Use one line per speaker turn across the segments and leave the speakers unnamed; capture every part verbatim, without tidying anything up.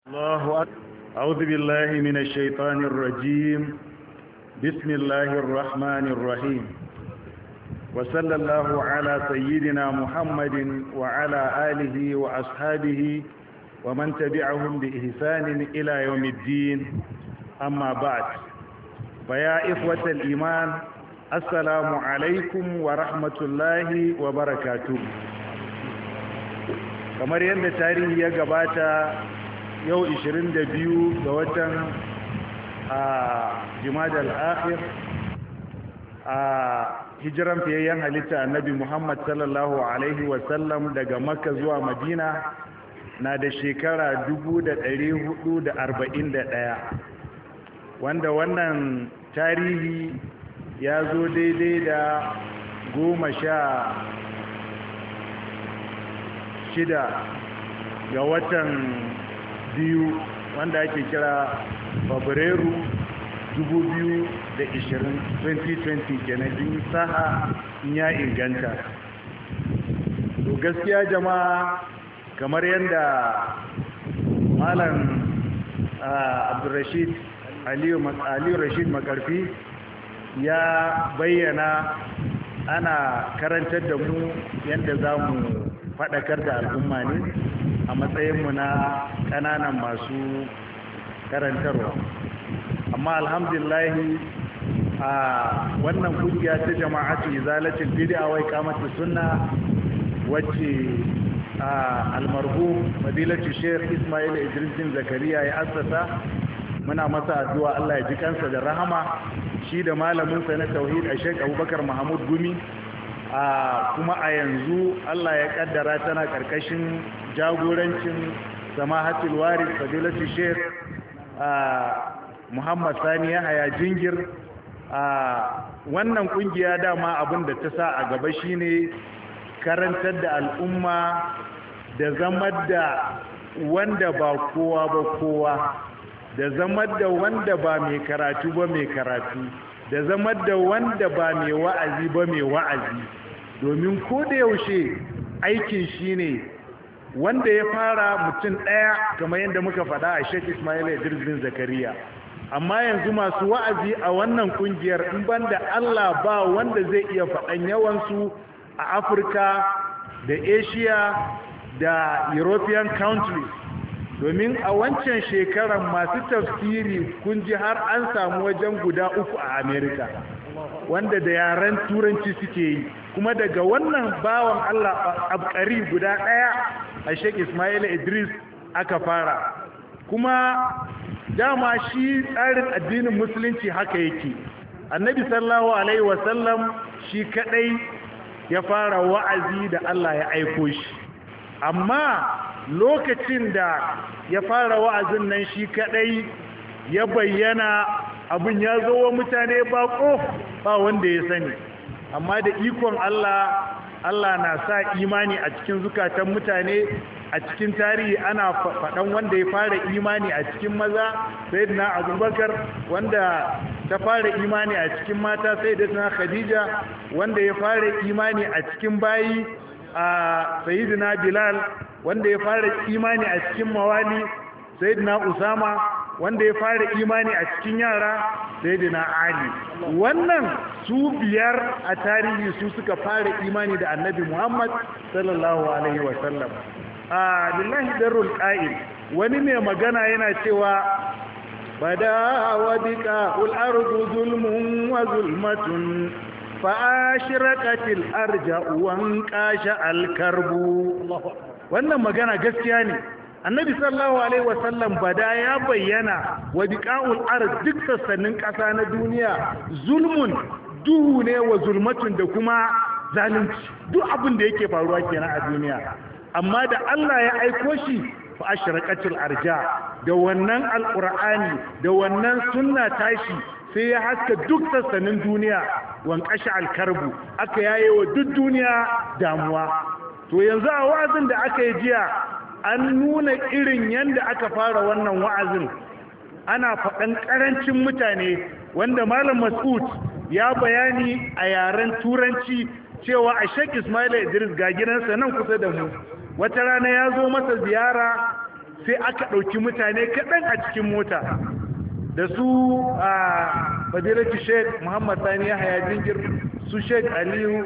الله أكبر. أعوذ بالله من الشيطان الرجيم. بسم الله الرحمن الرحيم. وصلى الله على سيدنا محمد وعلى آله وأصحابه ومن تبعهم بإحسان إلى يوم الدين. أما بعد، فيا إخوة الإيمان، السلام عليكم ورحمة الله وبركاته. kamar yadda tarihi ya gabata, yau ishirin da biyu ga watan a Jumadal Akhir a hijiran fiyayyen halitta Annabi Muhammad sallallahu alaihi wasallam daga Makka zuwa Madina na da shekara dubu da ɗari hudu da arba'in da ɗaya, wanda wannan tarihi ya zo daidai da goma sha shida ga watan biyu wanda ake kira Fabrairu dubu biyu da ishirin kenan, din saha in ya inganta. To gaskiya jama'a, kamar yadda malam Abdulrashid Aliyu Rashid Makarfi ya bayyana, ana karantar da mu yadda za mu faɗakar da al'umma ne a matsayinmu na ƙananan masu karantarwa. Amma alhamdulillahi, a wannan kungiya ta jama'atu izalatul bid'a wa iqamatus sunna, wacce almarhum fadilatu Sheikh Ismail Idris bin Zakariya ya assasa, muna masa addu'a Allah ya ji kansa da rahama, shi da malamin sa na tauhid a Sheikh Abubakar Mahmud Gumi. a kuma a yanzu Allah ya kaddara tana karkashin jagorancin samahatul waris fadilatu Sheikh Muhammad Sani Yahaya Jingir. a wannan kungiya dama abin da ta sa a gaba shine karantar da al'umma da zamar da wanda ba kowa ba kowa, da zamar da wanda ba mai karatu ba mai karatu, da zamar da wanda ba mai wa'azi ba mai wa'azi. Domin ko da yaushe aikin shi ne wanda ya fara mutum ɗaya, kamar yadda muka faɗa a Sheikh Ismail Idris bin Zakariya. Amma yanzu masu wa'azi a wannan kungiyar, in banda Allah ba wanda zai iya faɗan yawansu a Afirka da Asia da European countries. Domin a wancan shekarar masu tafsiri kun ji har an samu wajen guda uku a Amerika, wanda da yaren turanci suke yi, kuma daga wannan bawan Allah abkari guda ɗaya a Sheikh Ismail Idris aka fara. Kuma dama shi tsarin addinin musulunci haka yake. Annabi sallallahu alaihi wasallam shi kadai ya fara wa'azi da Allah ya aiko shi, amma lokacin da ya fara wa'azin nan shi kadai ya bayyana, abin ya zo wa mutane bako, ba wanda ya sani. Amma da ikon Allah, Allah na sa imani a cikin zukatan mutane. A cikin tarihi ana faɗan wanda ya fara imani a cikin maza, sayyidina Abubakar, wanda ta fara imani a cikin mata, sayyidatuna Khadija, wanda ya fara imani a cikin bayi, a sayyidina Bilal, wanda ya fara imani a cikin mawali, sayyidina Usama, wanda ya fara imani a cikin yara, sayyidina Ali. Wannan su biyar a tarihi su suka fara imani da Annabi Muhammad sallallahu alaihi wasallam. a lillahi darul qa'il, wani mai magana yana cewa bada wa bika ul ardu zulmun wa zulmatun fa ashraqatil arja wa qasha al karbu. Wannan magana gaskiya ne. Annabi sallallahu alaihi wasallam bada ya bayyana wa biqa'ul ard, duk sassanin kasa na duniya, zulmun duhu ne, wa zulmatun da kuma zalunci, duk abin da yake faruwa kenan a duniya. Amma da Allah ya aiko shi, fa ashraqatil arja, da wannan alqur'ani da wannan sunna tashi, sai ya haska duk sassanin duniya, wan qasha alkarbu, aka yaye wa duk duniya damuwa. To yanzu a wa'azin da aka yi jiya, an nuna irin yanda aka fara wannan wa'azin. Ana faɗan ƙarancin mutane, wanda Malam Mas'ud ya bayani a yaren Turanci cewa a Sheikh Ismail Idris ga gidansa nan kusa da mu. Wata rana ya zo masa ziyara sai aka ɗauki mutane kaɗan a cikin mota da su a fadilatu sheik muhammad sani yahaya jingir, su sheik aliyu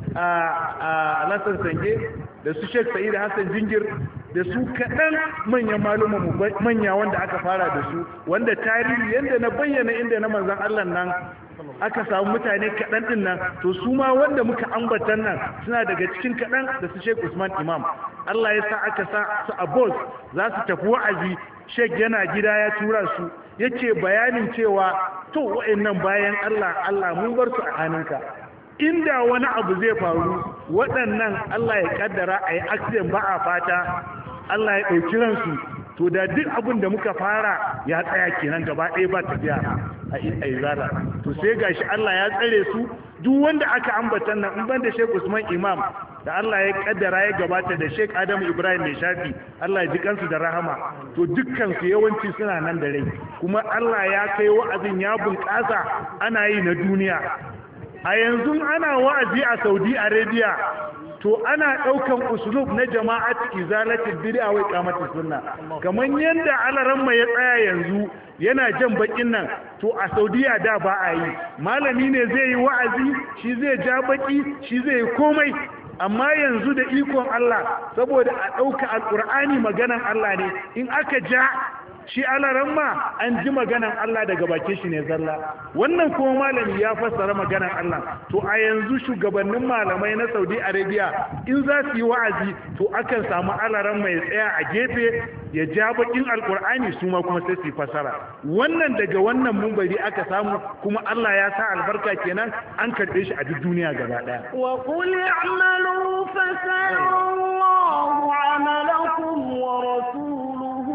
a alasan sange, da su sheik sa'id hassan jingir, da su kaɗan manyan malumanmu manya wanda aka fara da su, wanda tarihi yadda na bayyana inda na manzan Allah nan aka samu mutane kaɗan ɗin nan, to su ma wanda muka ambatan nan suna daga cikin kaɗan da su sheik usman imam. Allah ya sa aka sa su a bus za su tafi wa'azi, sheik yana gida ya tura su, yake bayanin cewa to wa'annan bayan Allah Allah mun bar su a hannunka, inda wani abu zai faru waɗannan Allah ya kaddara a yi accident ba a fata Allah ya ɗauki ransu, to da duk abin da muka fara ya tsaya kenan gaba ɗaya ba tafiya a izala. To sai gashi Allah ya tsare su, duk wanda aka ambata nan in ban da Sheikh Usman Imam da Allah ya kaddara ya gabata da Sheikh Adamu Ibrahim mai shafi, Allah ya ji kansu da rahama, to dukkan su yawanci suna nan da rai, kuma Allah ya kai wa'azin ya bunƙasa ana yi na duniya. A yanzu ana wa'azi a Saudi Arabia, to ana ɗaukan usulub na jama'at izalatul bid'a wa iqamatus sunna, kaman yanda alaramma ya tsaya yanzu yana jan bakin nan, to a Saudiya da ba a yi, malami ne zai yi wa'azi, shi zai ja baki, shi zai yi komai. Amma yanzu da ikon Allah, saboda a ɗauka alƙur'ani maganan Allah ne, in aka ja shi alaran ma an ji maganan Allah daga bakin shi ne zalla, wannan kuma malami ya fassara maganan Allah. To a yanzu shugabannin malamai na Saudi Arabia in za su yi wa'azi, to akan samu alaran mai tsaya a gefe ya ja bakin alkur'ani, su ma kuma sai su fassara. Wannan daga wannan mumbari aka samu, kuma Allah ya sa albarka kenan, an karɓe shi a duk duniya gaba ɗaya.
Wa qul i'malu fa sayarallahu 'amalakum wa rasuluhu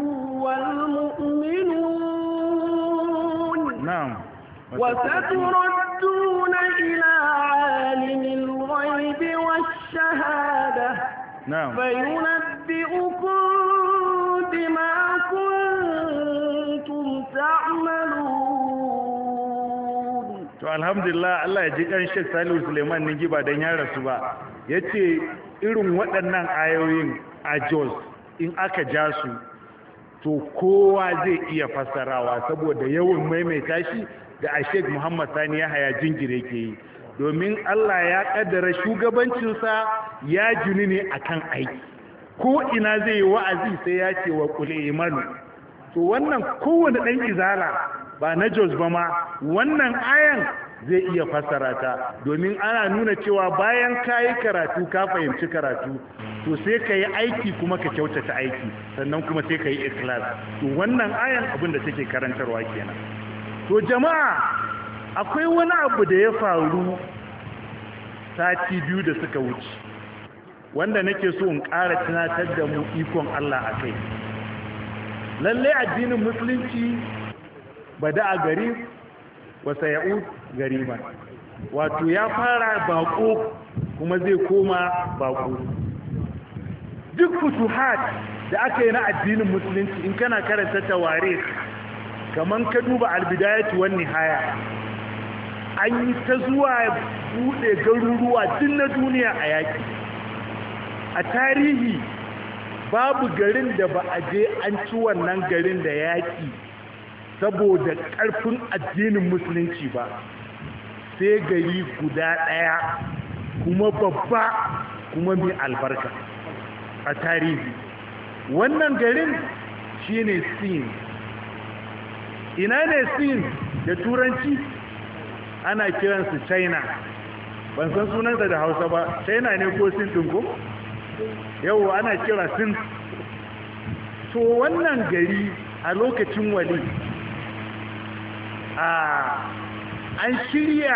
والمؤمنون
نعم
وستردون إلى عالم الغيب والشهادة
نعم
فينبئكم بما كنتم تعملون.
to alhamdulillah Allah ya ji kan Sheikh Salihu Suleiman Ningi ba dan ya rasu ba, yace irin waɗannan ayoyin a Jos in aka ja su to kowa zai iya fassarawa, saboda yawan maimaita shi da a Sheikh Muhammad Sani Yahaya Jingire ke yi, domin Allah ya kaddara shugabancinsa ya juni ne akan aiki, ko ina zai yi wa'azi sai ya ce wa qul imanu. To wannan kowane ɗan izala ba na Jos ba ma wannan ayan zai iya fassara ta, domin ana nuna cewa bayan ka yi karatu ka fahimci karatu, to sai ka yi aiki kuma ka kyautata aiki, sannan kuma sai ka yi ikhlas. To wannan ayan abin da take karantarwa kenan. To jama'a, akwai wani abu da ya faru sati biyu da suka wuce, wanda nake so in ƙara tunatar da mu ikon Allah a kai. Lalle addinin musulunci bada a gari wasa ya'ud gariban, wato ya fara bako kuma zai koma bako. Duk futuhat da aka yi na addinin musulunci in kana karanta tawarikh, kaman ka duba albidayatu wan nihaya, an yi ta zuwa bude garuruwa duk na duniya a yaki. A tarihi babu garin da ba a je an ci wannan garin da yaki saboda ƙarfin addinin musulunci ba, sai gari guda ɗaya kuma babba kuma mai albarka a tarihi. Wannan garin shine Sin. Ina ne Sin da turanci? Ana kiransu China, ban san sunansa da Hausa ba, China ne ko Sin ɗin ko? Yau ana kira Sin. To wannan gari a lokacin wali an shirya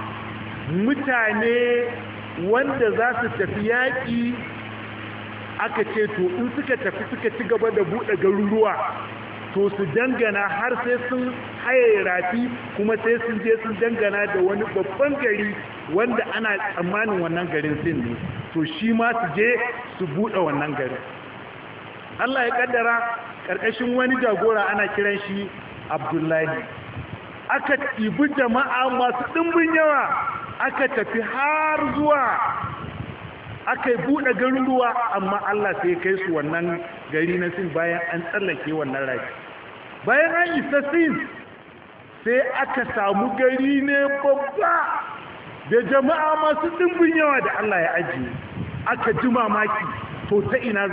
mutane wanda za su tafi yaƙi, aka ce to in suka tafi suka ci gaba da buɗe garuruwa, to su dangana har sai sun haye rafi, kuma sai sun je sun dangana da wani babban gari wanda ana tsammanin wannan garin Sin ne, to shi ma su je su buɗe wannan garin. Allah ya kaddara ƙarƙashin wani jagora ana kiran shi Abdullahi, aka ɗibi jama'a masu ɗimbin yawa, aka tafi har zuwa aka yi buɗe garuruwa amma Allah sai ya kai su wannan gari na Sin bayan an tsallake wannan rafi bayan an isa Sin sai aka samu gari ne babba da jama'a masu ɗimbin yawa da Allah ya ajiye aka ji mamaki to ta ina